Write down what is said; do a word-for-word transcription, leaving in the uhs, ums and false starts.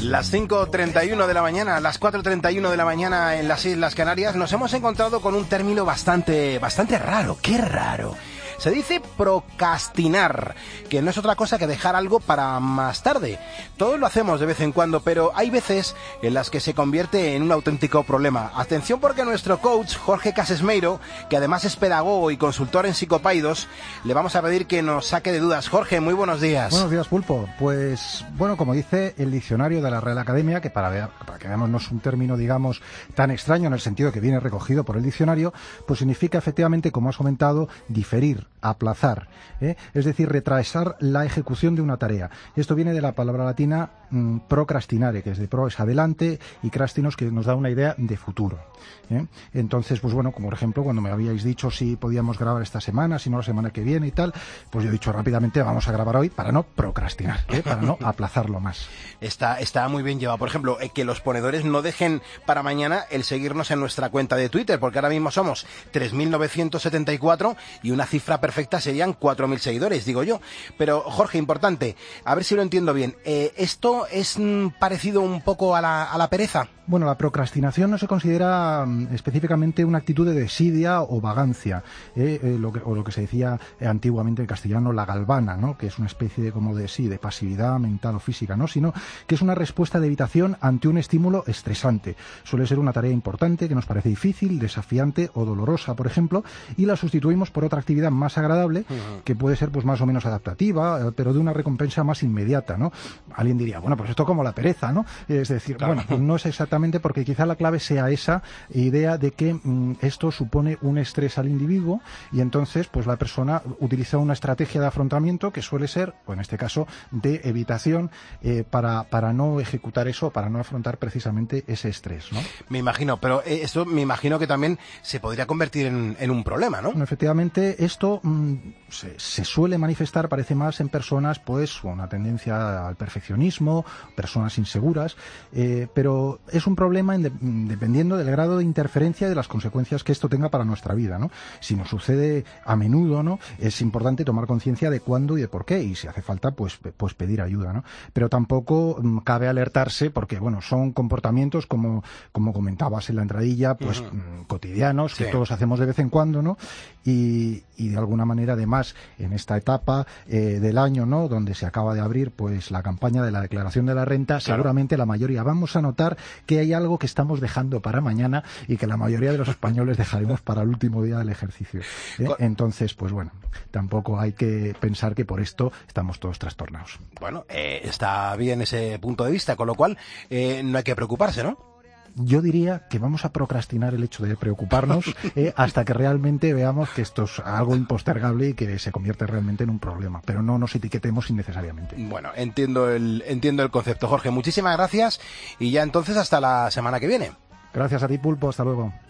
Las cinco treinta y uno de la mañana, las cuatro treinta y uno de la mañana en las Islas Canarias, nos hemos encontrado con un término bastante, bastante raro. ¡Qué raro! Se dice procrastinar, que no es otra cosa que dejar algo para más tarde. Todos lo hacemos de vez en cuando, pero hay veces en las que se convierte en un auténtico problema. Atención, porque nuestro coach, Jorge Casesmeiro, que además es pedagogo y consultor en psicopaidos, le vamos a pedir que nos saque de dudas. Jorge, muy buenos días. Buenos días, Pulpo. Pues, bueno, como dice el diccionario de la Real Academia, que para, ver, para que veamos no es un término, digamos, tan extraño en el sentido que viene recogido por el diccionario, pues significa efectivamente, como has comentado, diferir, aplazar, ¿eh? Es decir, retrasar la ejecución de una tarea. Esto viene de la palabra latina mmm, procrastinare, que es de pro es adelante, y crastinos, que nos da una idea de futuro, ¿eh? Entonces, pues bueno, como por ejemplo, cuando me habíais dicho si podíamos grabar esta semana, si no la semana que viene y tal, pues yo he dicho rápidamente, vamos a grabar hoy para no procrastinar, ¿eh? Para no aplazarlo más. Está, está muy bien llevado. Por ejemplo, eh, que los ponedores no dejen para mañana el seguirnos en nuestra cuenta de Twitter, porque ahora mismo somos tres mil novecientos setenta y cuatro y una cifra perfecta serían cuatro mil seguidores, digo yo. Pero, Jorge, importante, a ver si lo entiendo bien. Eh, ¿Esto es mm, parecido un poco a la, a la pereza? Bueno, la procrastinación no se considera um, específicamente una actitud de desidia o vagancia, eh, eh, lo que, o lo que se decía eh, antiguamente en castellano, la galvana, ¿no? Que es una especie de, como de, sí, de pasividad mental o física, ¿no? Sino que es una respuesta de evitación ante un estímulo estresante. Suele ser una tarea importante que nos parece difícil, desafiante o dolorosa, por ejemplo, y la sustituimos por otra actividad más agradable, uh-huh. que puede ser pues más o menos adaptativa, eh, pero de una recompensa más inmediata, ¿no? Alguien diría, bueno, pues esto como la pereza, ¿no? Es decir, claro. bueno, pues no es exactamente porque quizá la clave sea esa idea de que mm, esto supone un estrés al individuo y entonces pues la persona utiliza una estrategia de afrontamiento que suele ser, o en este caso, de evitación eh, para, para no ejecutar eso, para no afrontar precisamente ese estrés, ¿no? Me imagino, pero eh, esto me imagino que también se podría convertir en, en un problema, ¿no? Bueno, efectivamente, esto mm, se, se suele manifestar, parece más en personas pues una tendencia al perfeccionismo, personas inseguras, eh, pero es un problema en de, dependiendo del grado de interferencia y de las consecuencias que esto tenga para nuestra vida, ¿no? Si nos sucede a menudo, ¿no? Es importante tomar conciencia de cuándo y de por qué, y si hace falta, pues, pues pedir ayuda, ¿no? Pero tampoco um, cabe alertarse porque, bueno, son comportamientos, como, como comentabas en la entradilla, pues uh-huh. cotidianos, que sí. todos hacemos de vez en cuando, ¿no? Y, y de alguna manera, además, en esta etapa eh, del año, ¿no? Donde se acaba de abrir, pues, la campaña de la declaración de la renta, claro. seguramente la mayoría vamos a notar que hay algo que estamos dejando para mañana y que la mayoría de los españoles dejaremos para el último día del ejercicio, ¿eh? Entonces, pues bueno, tampoco hay que pensar que por esto estamos todos trastornados. Bueno, eh, está bien ese punto de vista, con lo cual eh, no hay que preocuparse, ¿no? Yo diría que vamos a procrastinar el hecho de preocuparnos eh, hasta que realmente veamos que esto es algo impostergable y que se convierte realmente en un problema, pero no nos etiquetemos innecesariamente. Bueno, entiendo el, entiendo el concepto, Jorge. Muchísimas gracias y ya entonces hasta la semana que viene. Gracias a ti, Pulpo. Hasta luego.